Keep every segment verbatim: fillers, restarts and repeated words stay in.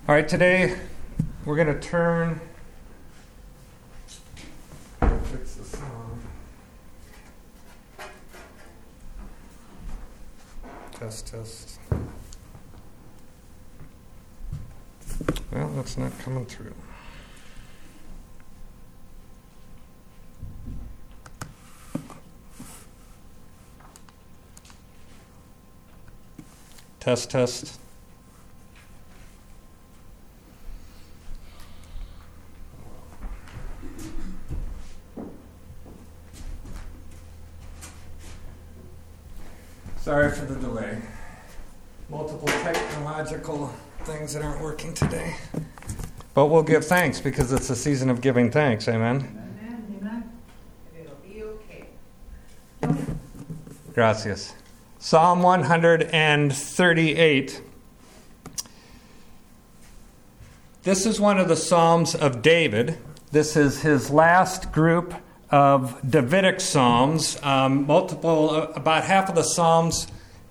All right, today we're going to turn. Fix the sound. Test, test. Well, that's not coming through. Test, test. Sorry for the delay. Multiple technological things that aren't working today. But we'll give thanks because it's a season of giving thanks. Amen? Amen. Amen. It'll be okay. Gracias. Psalm one thirty-eight. This is one of the Psalms of David. This is his last group of Davidic Psalms. Um, multiple, uh, about half of the Psalms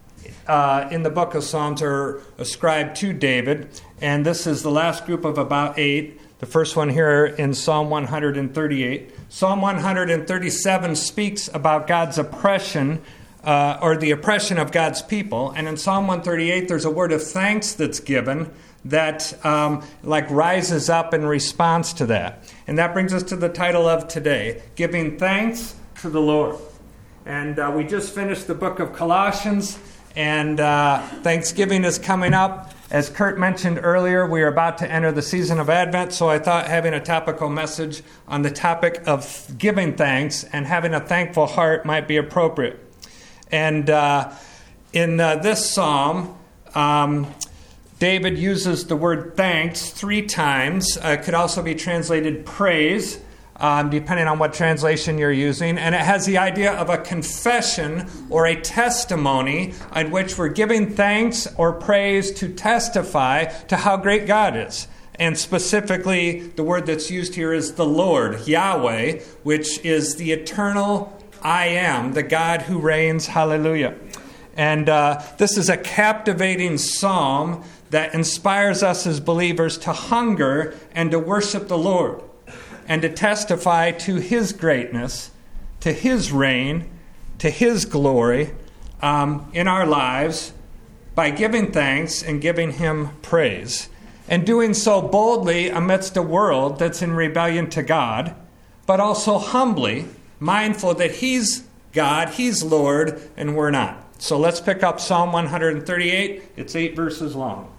uh, in the book of Psalms are ascribed to David. And this is the last group of about eight. The first one here in Psalm one thirty-eight. Psalm one thirty-seven speaks about God's oppression uh, or the oppression of God's people. And in Psalm one thirty-eight, there's a word of thanks that's given that um, like rises up in response to that. And that brings us to the title of today, Giving Thanks to the Lord. And uh, we just finished the book of Colossians, and uh, Thanksgiving is coming up. As Kurt mentioned earlier, we are about to enter the season of Advent, so I thought having a topical message on the topic of giving thanks and having a thankful heart might be appropriate. And uh, in uh, this psalm, um, David uses the word thanks three times. Uh, it could also be translated praise, um, depending on what translation you're using. And it has the idea of a confession or a testimony in which we're giving thanks or praise to testify to how great God is. And specifically, the word that's used here is the Lord, Yahweh, which is the eternal I am, the God who reigns. Hallelujah. And uh, this is a captivating psalm that inspires us as believers to hunger and to worship the Lord and to testify to His greatness, to His reign, to His glory um, in our lives by giving thanks and giving Him praise. And doing so boldly amidst a world that's in rebellion to God, but also humbly, mindful that He's God, He's Lord, and we're not. So let's pick up Psalm one thirty-eight. It's eight verses long.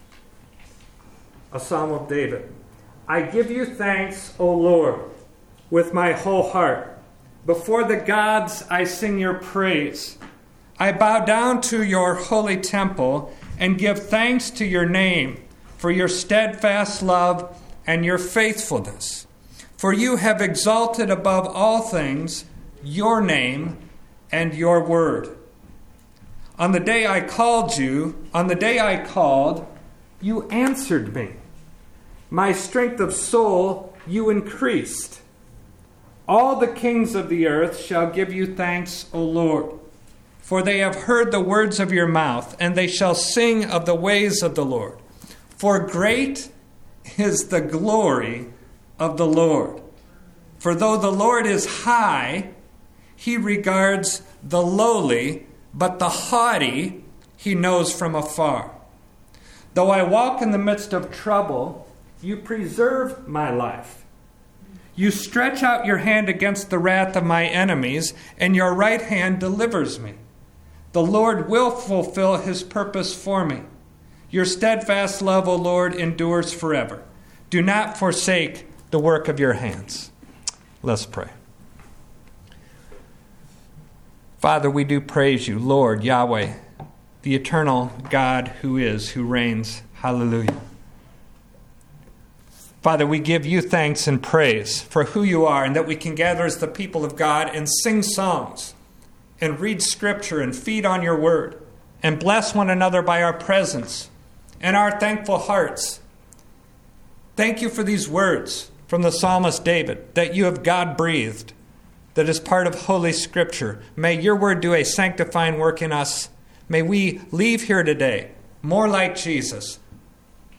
A psalm of David. I give you thanks, O Lord, with my whole heart. Before the gods I sing your praise. I bow down to your holy temple and give thanks to your name for your steadfast love and your faithfulness. For you have exalted above all things your name and your word. On the day I called you, on the day I called, you answered me. My strength of soul you increased. All the kings of the earth shall give you thanks, O Lord, for they have heard the words of your mouth, and they shall sing of the ways of the Lord. For great is the glory of the Lord. For though the Lord is high, He regards the lowly, but the haughty He knows from afar. Though I walk in the midst of trouble, you preserve my life. You stretch out your hand against the wrath of my enemies, and your right hand delivers me. The Lord will fulfill His purpose for me. Your steadfast love, O Lord, endures forever. Do not forsake the work of your hands. Let's pray. Father, we do praise you, Lord, Yahweh, the eternal God who is, who reigns. Hallelujah. Father, we give you thanks and praise for who you are and that we can gather as the people of God and sing songs and read Scripture and feed on your word and bless one another by our presence and our thankful hearts. Thank you for these words from the psalmist David, that you have God-breathed, that is part of Holy Scripture. May your word do a sanctifying work in us. May we leave here today more like Jesus,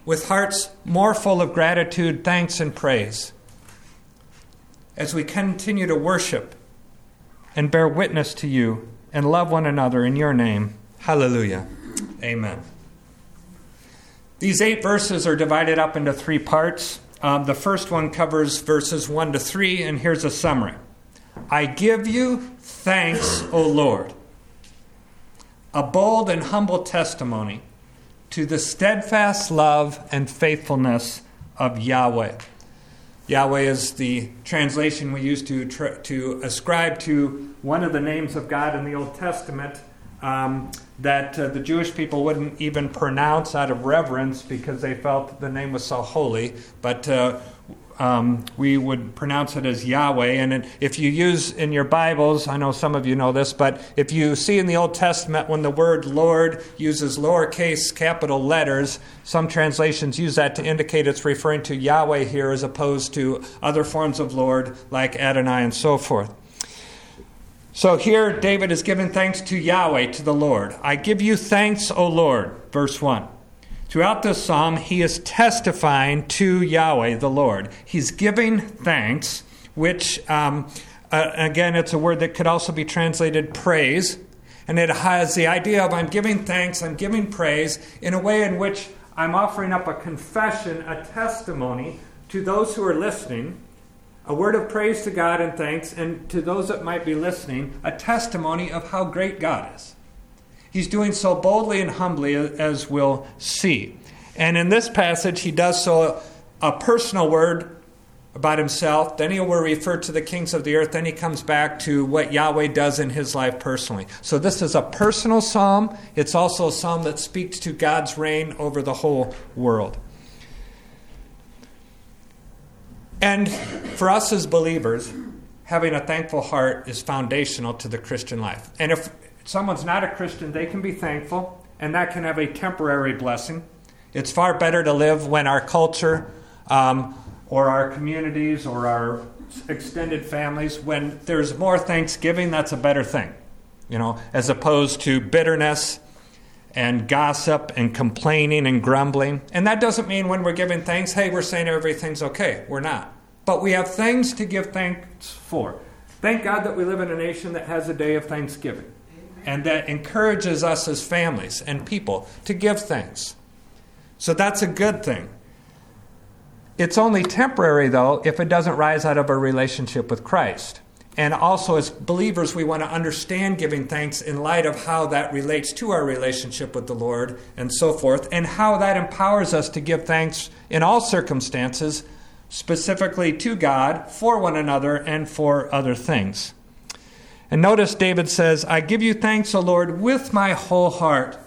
with hearts more full of gratitude, thanks, and praise, as we continue to worship and bear witness to you and love one another in your name. Hallelujah. Amen. These eight verses are divided up into three parts. Um, the first one covers verses one to three, and here's a summary. I give you thanks, O Lord. A bold and humble testimony to the steadfast love and faithfulness of Yahweh. Yahweh is the translation we use to tr- to ascribe to one of the names of God in the Old Testament um, that uh, the Jewish people wouldn't even pronounce out of reverence because they felt the name was so holy. But uh, um, we would pronounce it as Yahweh. And if you use in your Bibles, I know some of you know this, but if you see in the Old Testament when the word Lord uses lowercase capital letters, some translations use that to indicate it's referring to Yahweh here as opposed to other forms of Lord like Adonai and so forth. So here David is giving thanks to Yahweh, to the Lord. I give you thanks, O Lord, verse one. Throughout this psalm, he is testifying to Yahweh, the Lord. He's giving thanks, which, um, uh, again, it's a word that could also be translated praise. And it has the idea of I'm giving thanks, I'm giving praise in a way in which I'm offering up a confession, a testimony to those who are listening, a word of praise to God and thanks, and to those that might be listening, a testimony of how great God is. He's doing so boldly and humbly, as we'll see. And in this passage, he does so a personal word about himself. Then he will refer to the kings of the earth. Then he comes back to what Yahweh does in his life personally. So this is a personal psalm. It's also a psalm that speaks to God's reign over the whole world. And for us as believers, having a thankful heart is foundational to the Christian life. And if someone's not a Christian, they can be thankful, and that can have a temporary blessing. It's far better to live when our culture um, or our communities or our extended families, when there's more thanksgiving, that's a better thing, you know, as opposed to bitterness and gossip and complaining and grumbling. And that doesn't mean when we're giving thanks, hey, we're saying everything's okay. We're not. But we have things to give thanks for. Thank God that we live in a nation that has a day of thanksgiving, and that encourages us as families and people to give thanks. So that's a good thing. It's only temporary, though, if it doesn't rise out of a relationship with Christ. And also, as believers, we want to understand giving thanks in light of how that relates to our relationship with the Lord and so forth, and how that empowers us to give thanks in all circumstances, specifically to God, for one another, and for other things. And notice David says, I give you thanks, O Lord, with my whole heart.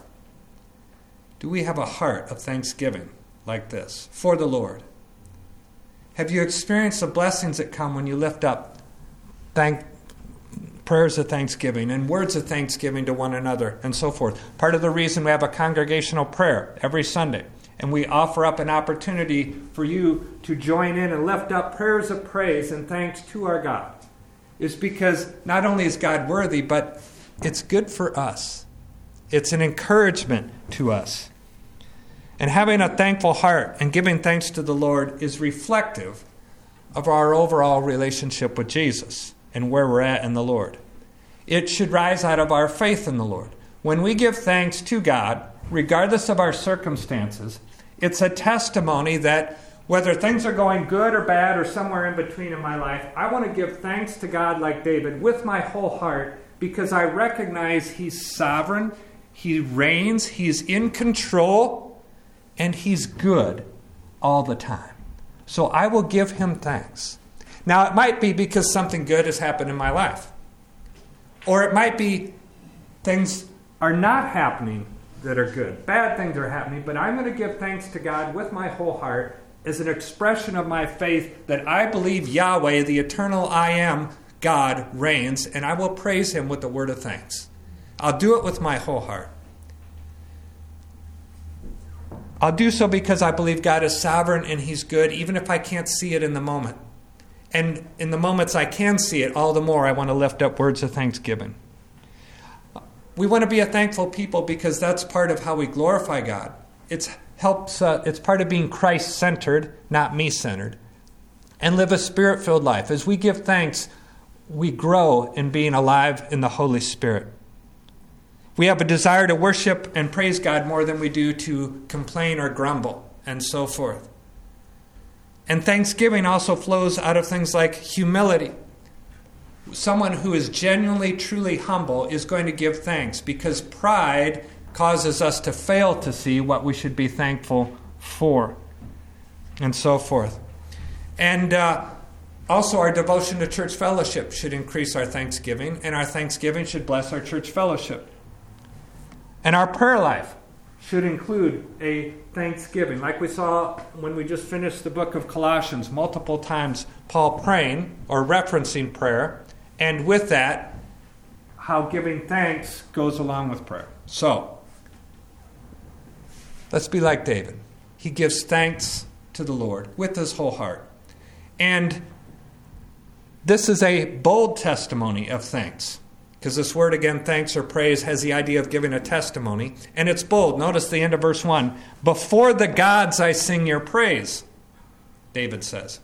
Do we have a heart of thanksgiving like this for the Lord? Have you experienced the blessings that come when you lift up thank, prayers of thanksgiving and words of thanksgiving to one another and so forth? Part of the reason we have a congregational prayer every Sunday, and we offer up an opportunity for you to join in and lift up prayers of praise and thanks to our God, is because not only is God worthy, but it's good for us. It's an encouragement to us. And having a thankful heart and giving thanks to the Lord is reflective of our overall relationship with Jesus and where we're at in the Lord. It should rise out of our faith in the Lord. When we give thanks to God, regardless of our circumstances, it's a testimony that whether things are going good or bad or somewhere in between in my life, I want to give thanks to God like David with my whole heart, because I recognize He's sovereign, He reigns, He's in control, and He's good all the time. So I will give Him thanks. Now, it might be because something good has happened in my life. Or it might be things are not happening that are good. Bad things are happening, but I'm going to give thanks to God with my whole heart as an expression of my faith that I believe Yahweh, the eternal I Am, God, reigns, and I will praise Him with the word of thanks. I'll do it with my whole heart. I'll do so because I believe God is sovereign and He's good, even if I can't see it in the moment. And in the moments I can see it, all the more I want to lift up words of thanksgiving. We want to be a thankful people because that's part of how we glorify God. It's helps, uh, it's part of being Christ-centered, not me-centered, and live a Spirit-filled life. As we give thanks, we grow in being alive in the Holy Spirit. We have a desire to worship and praise God more than we do to complain or grumble, and so forth. And thanksgiving also flows out of things like humility. Someone who is genuinely, truly humble is going to give thanks, because pride causes us to fail to see what we should be thankful for, and so forth. And uh, also our devotion to church fellowship should increase our thanksgiving, and our thanksgiving should bless our church fellowship. And our prayer life should include a thanksgiving. Like we saw when we just finished the book of Colossians, multiple times Paul praying or referencing prayer, and with that, how giving thanks goes along with prayer. So, let's be like David. He gives thanks to the Lord with his whole heart. And this is a bold testimony of thanks. Because this word, again, thanks or praise, has the idea of giving a testimony. And it's bold. Notice the end of verse one. Before the gods I sing your praise, David says.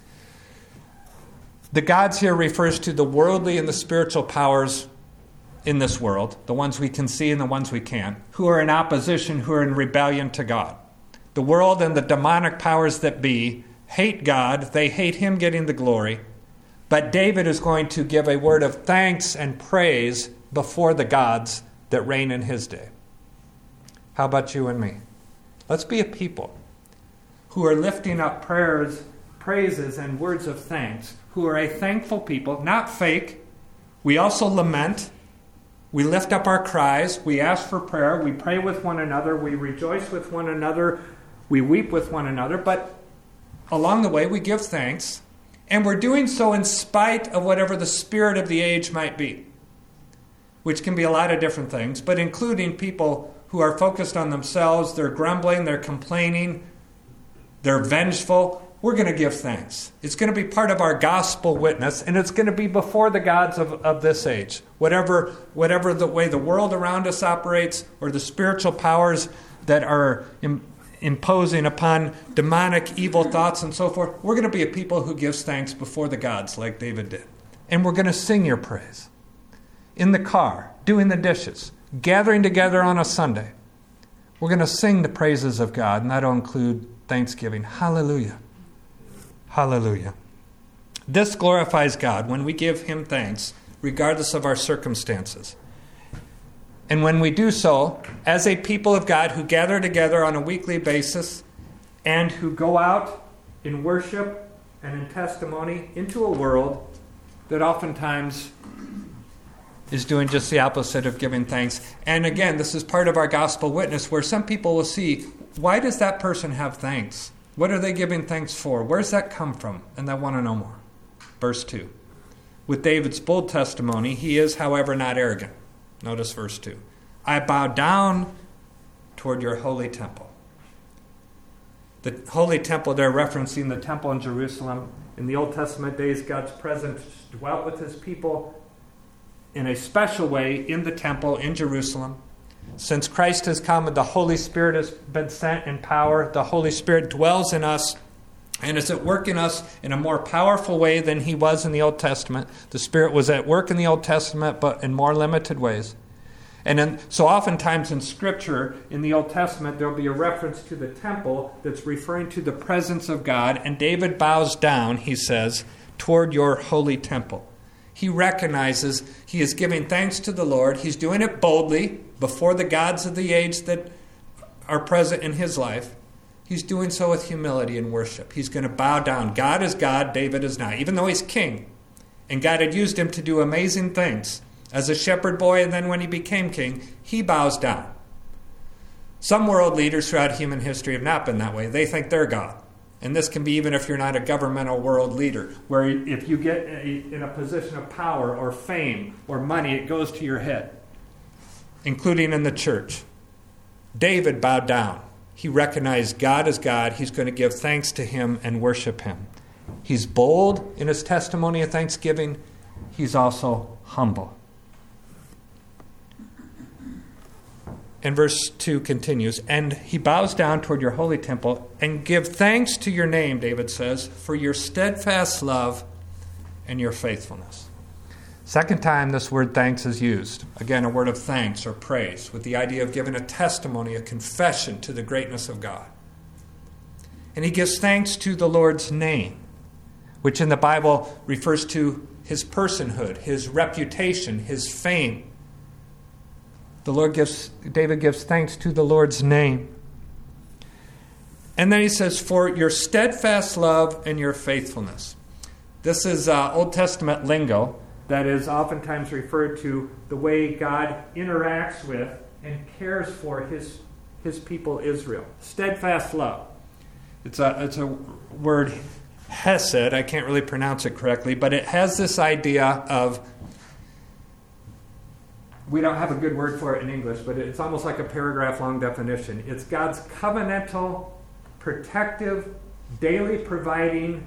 The gods here refers to the worldly and the spiritual powers in this world, the ones we can see and the ones we can't, who are in opposition, who are in rebellion to God. The world and the demonic powers that be hate God. They hate him getting the glory. But David is going to give a word of thanks and praise before the gods that reign in his day. How about you and me? Let's be a people who are lifting up prayers, praises, and words of thanks, who are a thankful people, not fake. We also lament. We lift up our cries. We ask for prayer. We pray with one another. We rejoice with one another. We weep with one another. But along the way, we give thanks. And we're doing so in spite of whatever the spirit of the age might be, which can be a lot of different things, but including people who are focused on themselves, they're grumbling, they're complaining, they're vengeful. We're going to give thanks. It's going to be part of our gospel witness, and it's going to be before the gods of, of this age. Whatever, whatever the way the world around us operates, or the spiritual powers that are im- imposing upon demonic evil thoughts and so forth, we're going to be a people who gives thanks before the gods like David did. And we're going to sing your praise. In the car, doing the dishes, gathering together on a Sunday. We're going to sing the praises of God, and that'll include thanksgiving. Hallelujah. Hallelujah. This glorifies God when we give him thanks, regardless of our circumstances. And when we do so, as a people of God who gather together on a weekly basis and who go out in worship and in testimony into a world that oftentimes is doing just the opposite of giving thanks. And again, this is part of our gospel witness where some people will see, why does that person have thanks? What are they giving thanks for? Where's that come from? And they want to know more. Verse two. With David's bold testimony, he is, however, not arrogant. Notice verse two. I bow down toward your holy temple. The holy temple, they're referencing the temple in Jerusalem. In the Old Testament days, God's presence dwelt with his people in a special way in the temple in Jerusalem. Since Christ has come and the Holy Spirit has been sent in power, the Holy Spirit dwells in us and is at work in us in a more powerful way than he was in the Old Testament. The Spirit was at work in the Old Testament, but in more limited ways. And then, so oftentimes in Scripture, in the Old Testament, there'll be a reference to the temple that's referring to the presence of God. And David bows down, he says, toward your holy temple. He recognizes he is giving thanks to the Lord. He's doing it boldly before the gods of the age that are present in his life. He's doing so with humility and worship. He's going to bow down. God is God, David is not, even though he's king. And God had used him to do amazing things. As a shepherd boy, and then when he became king, he bows down. Some world leaders throughout human history have not been that way. They think they're God. And this can be even if you're not a governmental world leader, where if you get a, in a position of power or fame or money, it goes to your head, including in the church. David bowed down. He recognized God as God. He's going to give thanks to him and worship him. He's bold in his testimony of thanksgiving. He's also humble. And verse two continues, and he bows down toward your holy temple and give thanks to your name, David says, for your steadfast love and your faithfulness. Second time this word thanks is used. Again, a word of thanks or praise with the idea of giving a testimony, a confession to the greatness of God. And he gives thanks to the Lord's name, which in the Bible refers to his personhood, his reputation, his fame. The Lord gives, David gives thanks to the Lord's name. And then he says, for your steadfast love and your faithfulness. This is uh, Old Testament lingo that is oftentimes referred to the way God interacts with and cares for his, his people Israel. Steadfast love. It's a, it's a word, hesed, I can't really pronounce it correctly, but it has this idea of, we don't have a good word for it in English, but it's almost like a paragraph-long definition. It's God's covenantal, protective, daily providing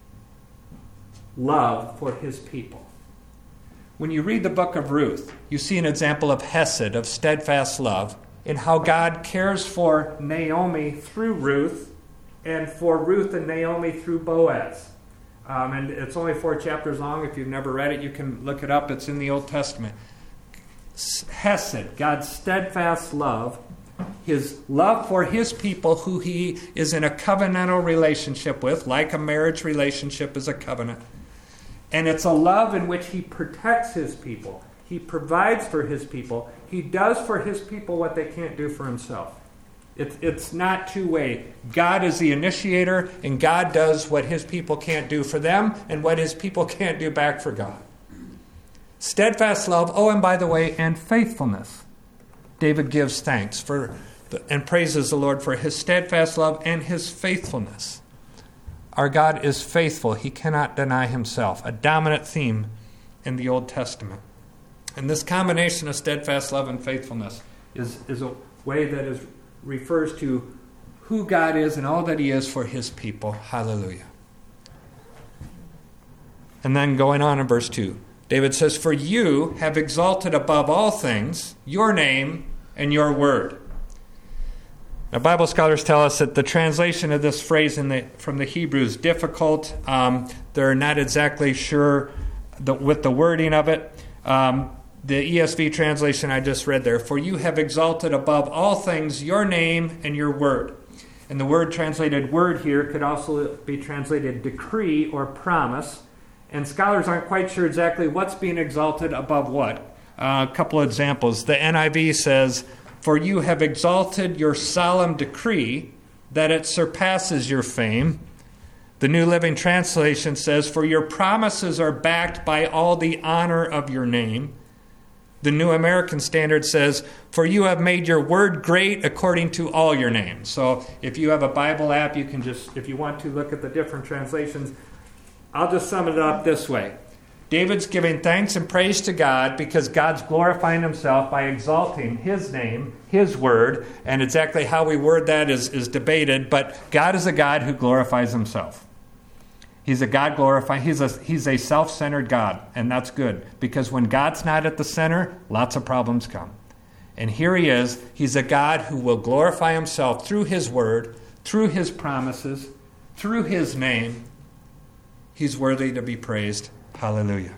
love for his people. When you read the book of Ruth, you see an example of hesed, of steadfast love, in how God cares for Naomi through Ruth, and for Ruth and Naomi through Boaz. Um, and it's only four chapters long. If you've never read it, you can look it up. It's in the Old Testament. Hesed, God's steadfast love, his love for his people who he is in a covenantal relationship with, like a marriage relationship is a covenant. And it's a love in which he protects his people. He provides for his people. He does for his people what they can't do for himself. It's, it's not two-way. God is the initiator, and God does what his people can't do for them and what his people can't do back for God. Steadfast love, oh, and by the way, and faithfulness. David gives thanks for and praises the Lord for his steadfast love and his faithfulness. Our God is faithful. He cannot deny himself, a dominant theme in the Old Testament. And this combination of steadfast love and faithfulness is, is a way that is refers to who God is and all that he is for his people. Hallelujah. And then going on in verse two, David says, for you have exalted above all things your name and your word. Now, Bible scholars tell us that the translation of this phrase in the, from the Hebrew is difficult. Um, they're not exactly sure the, with the wording of it. Um, The E S V translation I just read there, for you have exalted above all things your name and your word. And the word translated word here could also be translated decree or promise. And scholars aren't quite sure exactly what's being exalted above what. Uh, a couple of examples. The N I V says, for you have exalted your solemn decree that it surpasses your fame. The New Living Translation says, for your promises are backed by all the honor of your name. The New American Standard says, for you have made your word great according to all your names. So if you have a Bible app, you can just, if you want to, look at the different translations. I'll just sum it up this way. David's giving thanks and praise to God because God's glorifying himself by exalting his name, his word, and exactly how we word that is, is debated, but God is a God who glorifies himself. He's a God glorifying. He's a, he's a self-centered God, and that's good. Because when God's not at the center, lots of problems come. And here he is. He's a God who will glorify himself through his word, through his promises, through his name. He's worthy to be praised. Hallelujah.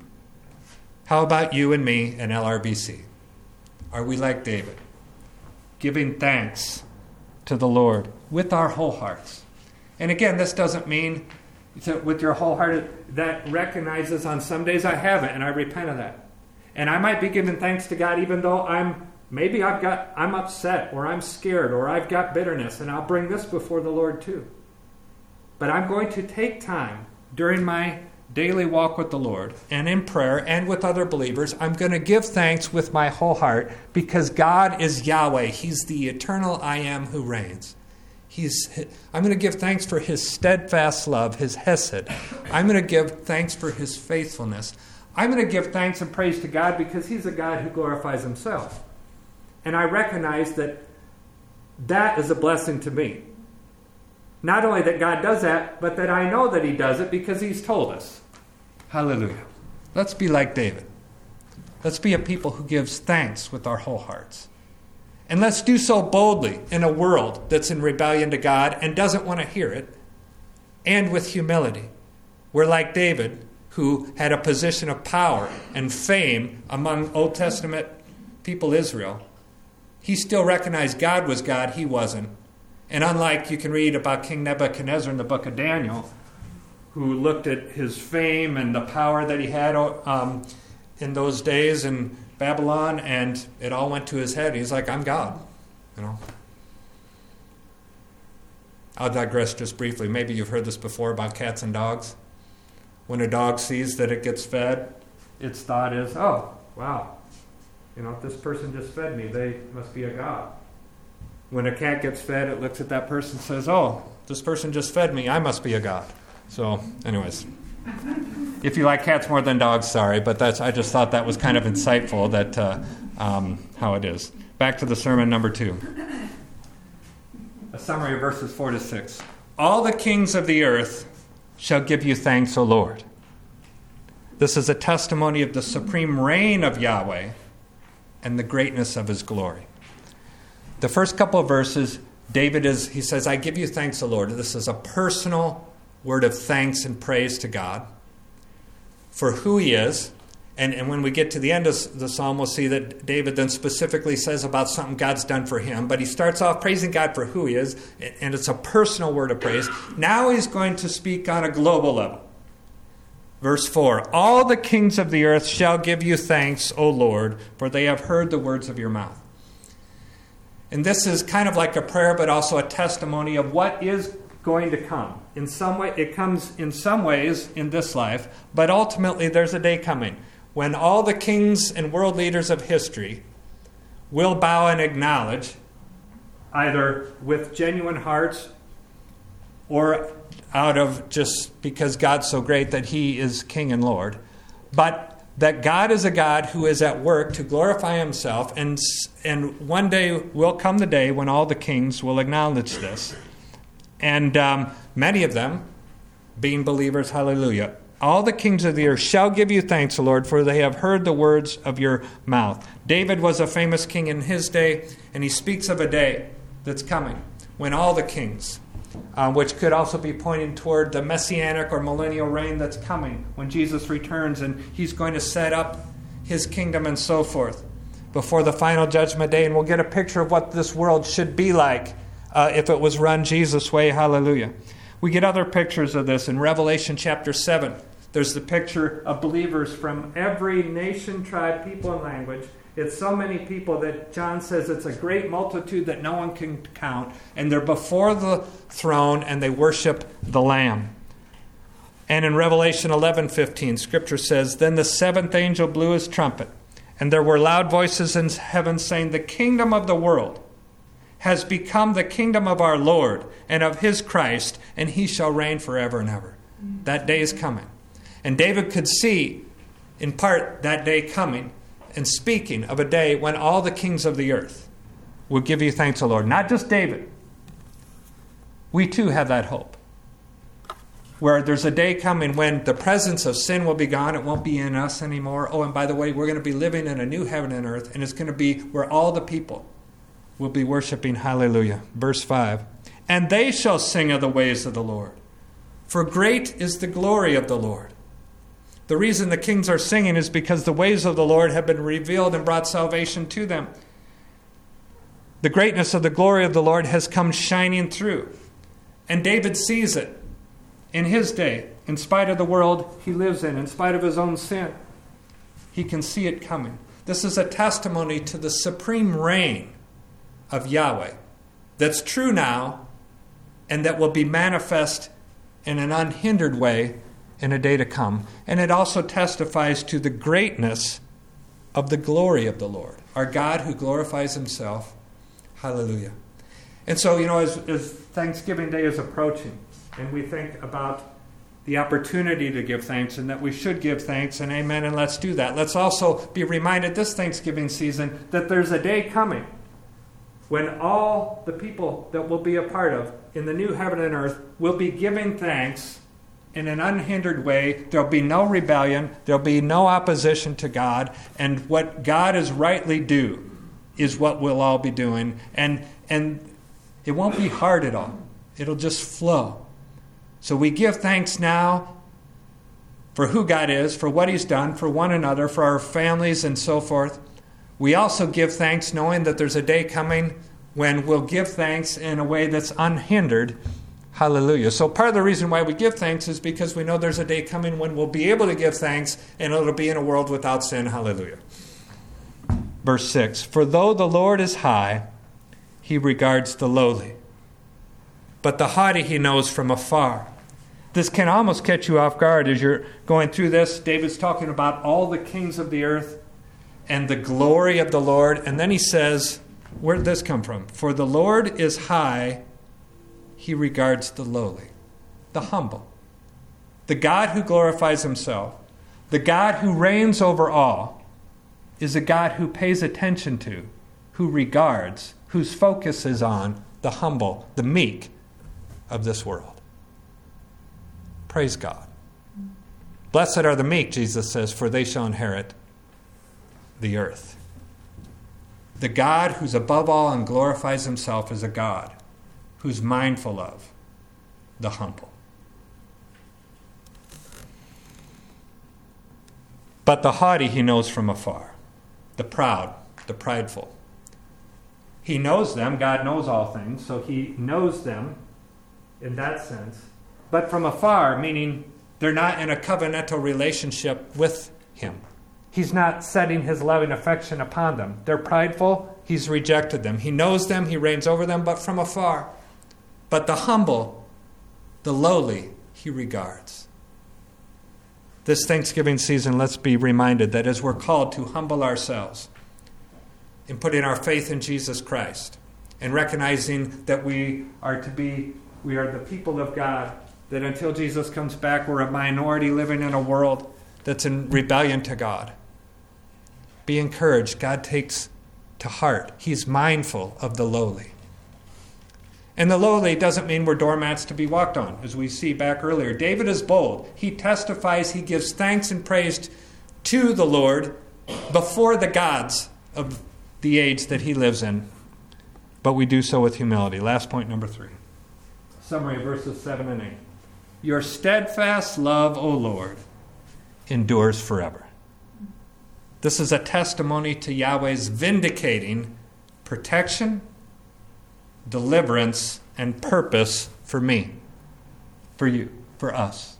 How about you and me and L R B C? Are we like David? Giving thanks to the Lord with our whole hearts. And again, this doesn't mean to, with your whole heart, that recognizes on some days I haven't, and I repent of that. And I might be giving thanks to God even though I'm, maybe I've got, I'm upset, or I'm scared, or I've got bitterness, and I'll bring this before the Lord too. But I'm going to take time during my daily walk with the Lord, and in prayer, and with other believers, I'm going to give thanks with my whole heart, because God is Yahweh. He's the eternal I am who reigns. He's, I'm going to give thanks for his steadfast love, his hesed. I'm going to give thanks for his faithfulness. I'm going to give thanks and praise to God because he's a God who glorifies himself. And I recognize that that is a blessing to me. Not only that God does that, but that I know that he does it because he's told us. Hallelujah. Let's be like David. Let's be a people who gives thanks with our whole hearts. And let's do so boldly in a world that's in rebellion to God and doesn't want to hear it, and with humility. We're like David, who had a position of power and fame among Old Testament people Israel. He still recognized God was God, he wasn't. And unlike you can read about King Nebuchadnezzar in the book of Daniel, who looked at his fame and the power that he had um, in those days in Babylon, and it all went to his head. He's like, I'm God. You know. I'll digress just briefly. Maybe you've heard this before about cats and dogs. When a dog sees that it gets fed, its thought is, oh, wow, you know, this person just fed me. They must be a god. When a cat gets fed, it looks at that person and says, oh, this person just fed me. I must be a god. So, anyways, if you like cats more than dogs, sorry, but that's I just thought that was kind of insightful that uh, um, how it is. Back to the sermon number two. A summary of verses four to six. All the kings of the earth shall give you thanks, O Lord. This is a testimony of the supreme reign of Yahweh and the greatness of his glory. The first couple of verses, David is, he says, I give you thanks, O Lord. This is a personal word of thanks and praise to God for who he is. And, and when we get to the end of the psalm, we'll see that David then specifically says about something God's done for him. But he starts off praising God for who he is, and it's a personal word of praise. Now he's going to speak on a global level. Verse four, all the kings of the earth shall give you thanks, O Lord, for they have heard the words of your mouth. And this is kind of like a prayer, but also a testimony of what is going to come. In some way, it comes in some ways in this life, but ultimately there's a day coming when all the kings and world leaders of history will bow and acknowledge, either with genuine hearts or out of just because God's so great that he is King and Lord, but that God is a God who is at work to glorify himself, and, and one day will come the day when all the kings will acknowledge this. And um, many of them, being believers, hallelujah, all the kings of the earth shall give you thanks, O Lord, for they have heard the words of your mouth. David was a famous king in his day, and he speaks of a day that's coming when all the kings, uh, which could also be pointing toward the messianic or millennial reign that's coming when Jesus returns, and he's going to set up his kingdom and so forth before the final judgment day. And we'll get a picture of what this world should be like uh, if it was run Jesus' way. Hallelujah. We get other pictures of this in Revelation chapter seven. There's the picture of believers from every nation, tribe, people, and language. It's so many people that John says it's a great multitude that no one can count. And they're before the throne and they worship the Lamb. And in Revelation eleven fifteen, Scripture says, Then the seventh angel blew his trumpet, and there were loud voices in heaven saying, The kingdom of the world has become the kingdom of our Lord and of his Christ, and he shall reign forever and ever. That day is coming. And David could see, in part, that day coming, and speaking of a day when all the kings of the earth will give you thanks, O Lord. Not just David. We too have that hope. Where there's a day coming when the presence of sin will be gone. It won't be in us anymore. Oh, and by the way, we're going to be living in a new heaven and earth, and it's going to be where all the people will be worshiping. Hallelujah. Verse five. And they shall sing of the ways of the Lord, for great is the glory of the Lord. The reason the kings are singing is because the ways of the Lord have been revealed and brought salvation to them. The greatness of the glory of the Lord has come shining through. And David sees it in his day, in spite of the world he lives in, in spite of his own sin. He can see it coming. This is a testimony to the supreme reign of Yahweh that's true now and that will be manifest in an unhindered way in a day to come. And it also testifies to the greatness of the glory of the Lord, our God who glorifies himself. Hallelujah. And so, you know, as, as Thanksgiving Day is approaching, and we think about the opportunity to give thanks and that we should give thanks, and amen, and let's do that. Let's also be reminded this Thanksgiving season that there's a day coming when all the people that we'll be a part of in the new heaven and earth will be giving thanks in an unhindered way. There'll be no rebellion. There'll be no opposition to God. And what God is rightly due is what we'll all be doing. And, and it won't be hard at all. It'll just flow. So we give thanks now for who God is, for what He's done, for one another, for our families and so forth. We also give thanks knowing that there's a day coming when we'll give thanks in a way that's unhindered. Hallelujah. So part of the reason why we give thanks is because we know there's a day coming when we'll be able to give thanks, and it'll be in a world without sin. Hallelujah. Verse six, for though the Lord is high, He regards the lowly, but the haughty He knows from afar. This can almost catch you off guard as you're going through this. David's talking about all the kings of the earth and the glory of the Lord. And then he says, where did this come from? For the Lord is high, He regards the lowly, the humble. The God who glorifies Himself, the God who reigns over all, is a God who pays attention to, who regards, whose focus is on the humble, the meek of this world. Praise God. Blessed are the meek, Jesus says, for they shall inherit the earth. The God who's above all and glorifies Himself is a God who's mindful of the humble. But the haughty He knows from afar. The proud, the prideful. He knows them. God knows all things, so He knows them in that sense. But from afar, meaning they're not in a covenantal relationship with Him. He's not setting His loving affection upon them. They're prideful. He's rejected them. He knows them. He reigns over them, but from afar. But the humble, the lowly, He regards. This Thanksgiving season, let's be reminded that as we're called to humble ourselves in putting our faith in Jesus Christ and recognizing that we are to be, we are the people of God, that until Jesus comes back, we're a minority living in a world that's in rebellion to God. Be encouraged. God takes to heart. He's mindful of the lowly. And the lowly doesn't mean we're doormats to be walked on, as we see back earlier. David is bold. He testifies, he gives thanks and praise to the Lord before the gods of the age that he lives in. But we do so with humility. Last point, number three. Summary of verses seven and eight. Your steadfast love, O Lord, endures forever. This is a testimony to Yahweh's vindicating protection, deliverance, and purpose for me, for you, for us.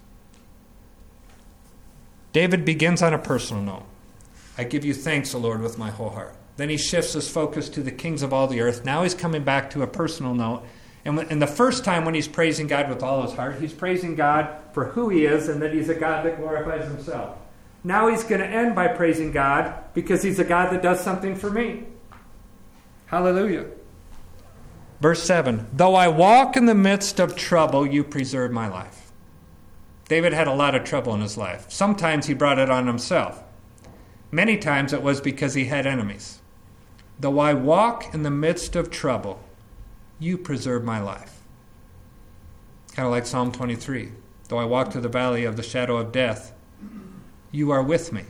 David begins on a personal note. I give you thanks, O Lord, with my whole heart. Then he shifts his focus to the kings of all the earth. Now he's coming back to a personal note. And, and the first time when he's praising God with all his heart, he's praising God for who He is and that He's a God that glorifies Himself. Now he's going to end by praising God because He's a God that does something for me. Hallelujah. Verse seven, though I walk in the midst of trouble, you preserve my life. David had a lot of trouble in his life. Sometimes he brought it on himself. Many times it was because he had enemies. Though I walk in the midst of trouble, you preserve my life. Kind of like Psalm twenty-three. Though I walk through the valley of the shadow of death, you are with me.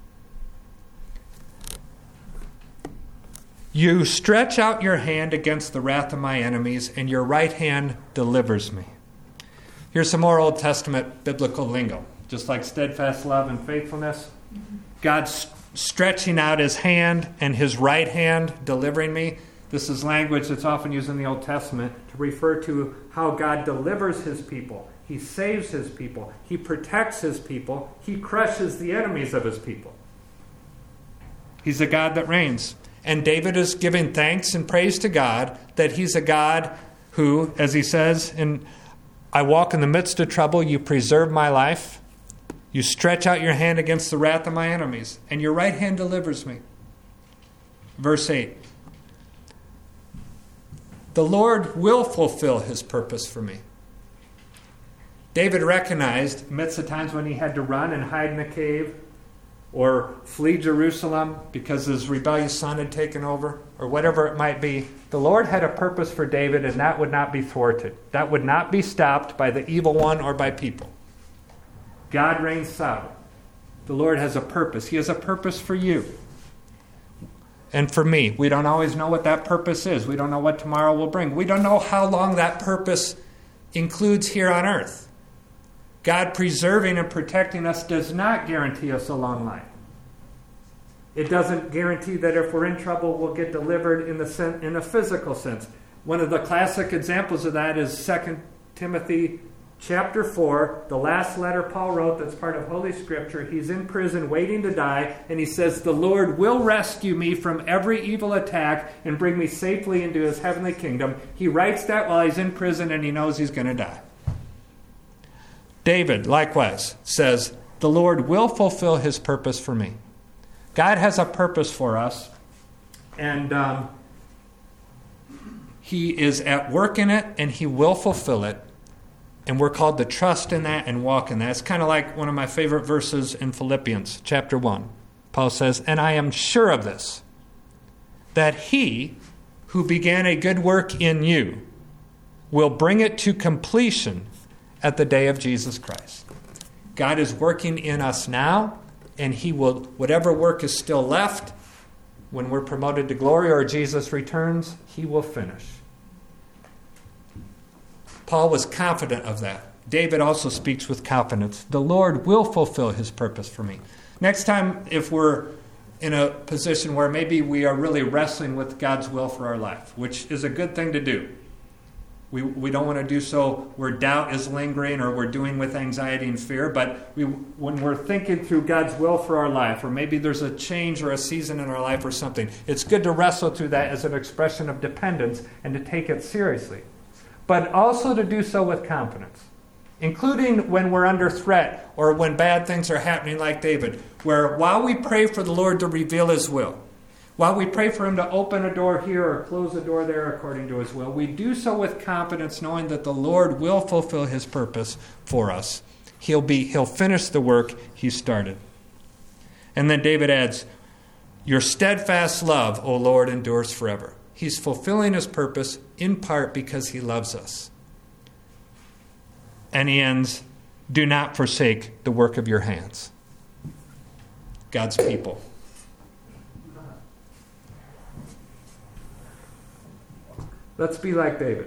You stretch out your hand against the wrath of my enemies, and your right hand delivers me. Here's some more Old Testament biblical lingo. Just like steadfast love and faithfulness, God's stretching out His hand and His right hand delivering me. This is language that's often used in the Old Testament to refer to how God delivers His people. He saves His people. He protects His people. He crushes the enemies of His people. He's a God that reigns. And David is giving thanks and praise to God that He's a God who, as he says, in, I walk in the midst of trouble, you preserve my life. You stretch out your hand against the wrath of my enemies, and your right hand delivers me. Verse eight. The Lord will fulfill His purpose for me. David recognized amidst the times when he had to run and hide in a cave or flee Jerusalem because his rebellious son had taken over or whatever it might be, the Lord had a purpose for David, and that would not be thwarted. That would not be stopped by the evil one or by people. God reigns sovereign. The Lord has a purpose. He has a purpose for you. and for me. We don't always know what that purpose is. We don't know what tomorrow will bring. We don't know how long that purpose includes here on earth. God preserving and protecting us does not guarantee us a long life. It doesn't guarantee that if we're in trouble, we'll get delivered in the sen- in a physical sense. One of the classic examples of that is Second Timothy chapter four, the last letter Paul wrote that's part of Holy Scripture. He's in prison waiting to die, and he says, "The Lord will rescue me from every evil attack and bring me safely into his heavenly kingdom." He writes that while he's in prison and he knows he's going to die. David, likewise, says, "The Lord will fulfill his purpose for me." God has a purpose for us, and um, he is at work in it, and he will fulfill it. And we're called to trust in that and walk in that. It's kind of like one of my favorite verses in Philippians chapter one. Paul says, "And I am sure of this, that he who began a good work in you will bring it to completion at the day of Jesus Christ." God is working in us now, and he will, whatever work is still left, when we're promoted to glory or Jesus returns, he will finish. Paul was confident of that. David also speaks with confidence. The Lord will fulfill his purpose for me. Next time, if we're in a position where maybe we are really wrestling with God's will for our life, which is a good thing to do. We we don't want to do so where doubt is lingering or we're doing with anxiety and fear, but we, when we're thinking through God's will for our life, or maybe there's a change or a season in our life or something, it's good to wrestle through that as an expression of dependence and to take it seriously. But also to do so with confidence, including when we're under threat or when bad things are happening like David, where while we pray for the Lord to reveal his will, while we pray for him to open a door here or close a door there according to his will, we do so with confidence, knowing that the Lord will fulfill his purpose for us. He'll be, he'll finish the work he started. And then David adds, "Your steadfast love, O Lord, endures forever." He's fulfilling his purpose in part because he loves us. And he ends, "Do not forsake the work of your hands." God's people. Let's be like David,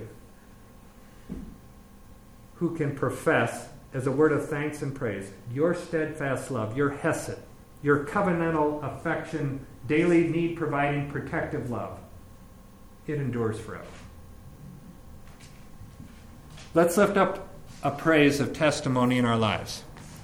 who can profess as a word of thanks and praise your steadfast love, your hesed, your covenantal affection, daily need providing protective love. It endures forever. Let's lift up a praise of testimony in our lives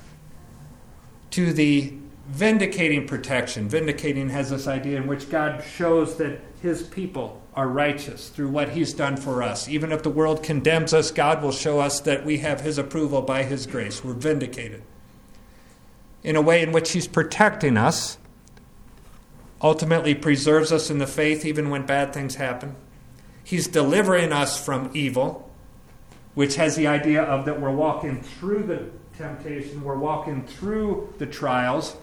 to the vindicating protection. Vindicating has this idea in which God shows that his people are righteous through what he's done for us. Even if the world condemns us, God will show us that we have his approval by his grace. We're vindicated in a way in which he's protecting us, ultimately preserves us in the faith even when bad things happen. He's delivering us from evil, which has the idea of that we're walking through the temptation, we're walking through the trials.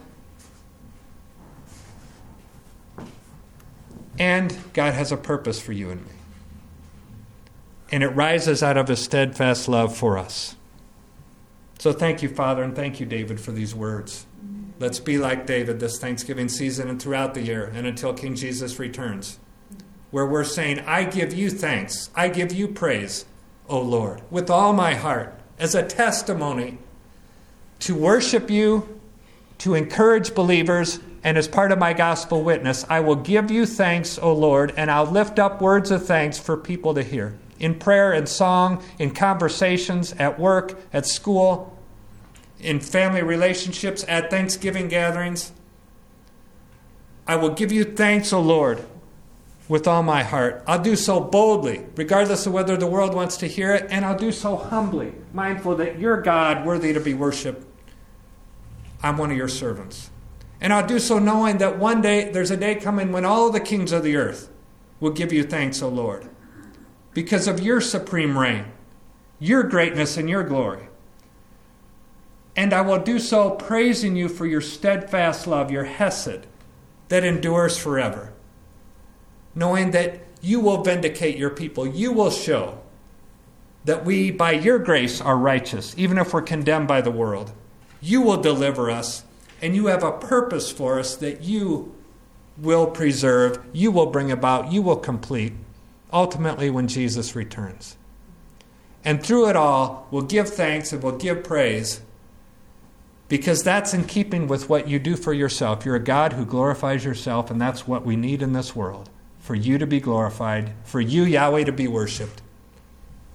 And God has a purpose for you and me. And it rises out of his steadfast love for us. So thank you, Father, and thank you, David, for these words. Let's be like David this Thanksgiving season and throughout the year and until King Jesus returns, where we're saying, "I give you thanks, I give you praise, O Lord, with all my heart, as a testimony to worship you, to encourage believers, and as part of my gospel witness, I will give you thanks, O Lord, and I'll lift up words of thanks for people to hear. In prayer and song, in conversations, at work, at school, in family relationships, at Thanksgiving gatherings. I will give you thanks, O Lord, with all my heart. I'll do so boldly, regardless of whether the world wants to hear it, and I'll do so humbly, mindful that you're God, worthy to be worshipped. I'm one of your servants. And I'll do so knowing that one day, there's a day coming when all the kings of the earth will give you thanks, O Lord, because of your supreme reign, your greatness and your glory. And I will do so praising you for your steadfast love, your hesed, that endures forever, knowing that you will vindicate your people. You will show that we, by your grace, are righteous, even if we're condemned by the world. You will deliver us, and you have a purpose for us that you will preserve, you will bring about, you will complete, ultimately when Jesus returns. And through it all, we'll give thanks and we'll give praise, because that's in keeping with what you do for yourself. You're a God who glorifies yourself, and that's what we need in this world, for you to be glorified, for you, Yahweh, to be worshipped.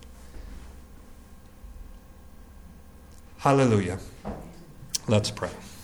Hallelujah. Let's pray.